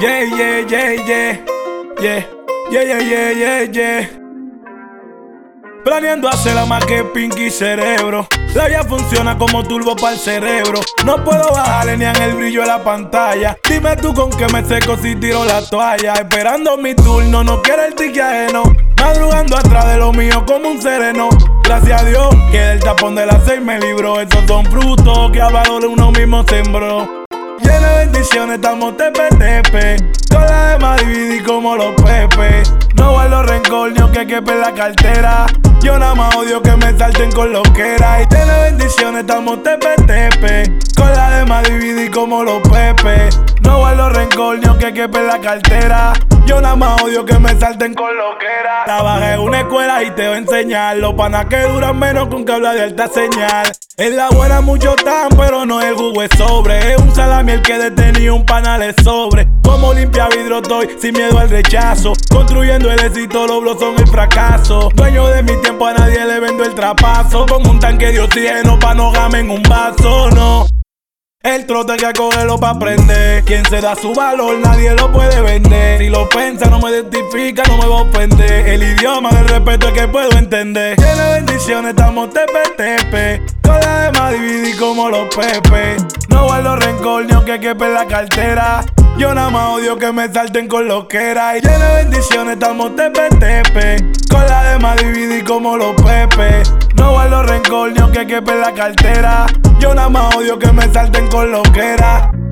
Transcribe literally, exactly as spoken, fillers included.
Yeah, yeah, yeah, yeah. Yeah, yeah, yeah, yeah, yeah, yeah. Planeando hacerla más que Pinky Cerebro. La vida funciona como turbo para el cerebro. No puedo bajarle ni en el brillo de la pantalla. Dime tú con qué me seco si tiro la toalla. Esperando mi turno, no quiero el tique ajeno. Madrugando atrás de lo mío como un sereno. Gracias a Dios que del tapón de las seis me libró. Esos son frutos que a valor uno mismo sembró. Llena de bendiciones, estamos tepe tepe. Con la demás dividí como los pepes. No guardo rencor ni que quepe en la cartera. Yo nada más odio que me salten con lo que era. Y llena de bendiciones, estamos tepe tepe. Con la demás dividí como los pepes. No guardo rencor ni que quepe en la cartera. Yo nada más odio que me salten con lo que era. Trabajé en una escuela y te voy a enseñar. Los panas que duran menos con que habla de alta señal. En la buena mucho tan, pero no el jugo es sobre. Es un salami el que detenido un panal es sobre. Como limpia vidrio estoy, sin miedo al rechazo. Construyendo el éxito, los blogs son el fracaso. Dueño de mi tiempo, a nadie le vendo el trapazo. Como un tanque de oxígeno pa' no game en un vaso, no. El trote que cogerlo pa' aprender. Quien se da su valor, nadie lo puede vender. Si lo piensa, no me identifica, no me va a ofender. El idioma del respeto es que puedo entender. Llena de bendiciones, estamos tepe tepe. Con la demás dividí como los pepes. No guardo rencor ni que quepe en la cartera. Yo nada más odio que me salten con lo que era. Y llena de bendiciones, estamos tepe tepe. Con la demás dividí como los pepes. No guardo rencor ni que quepe en la cartera. Yo nada más odio que me salten con lo que era.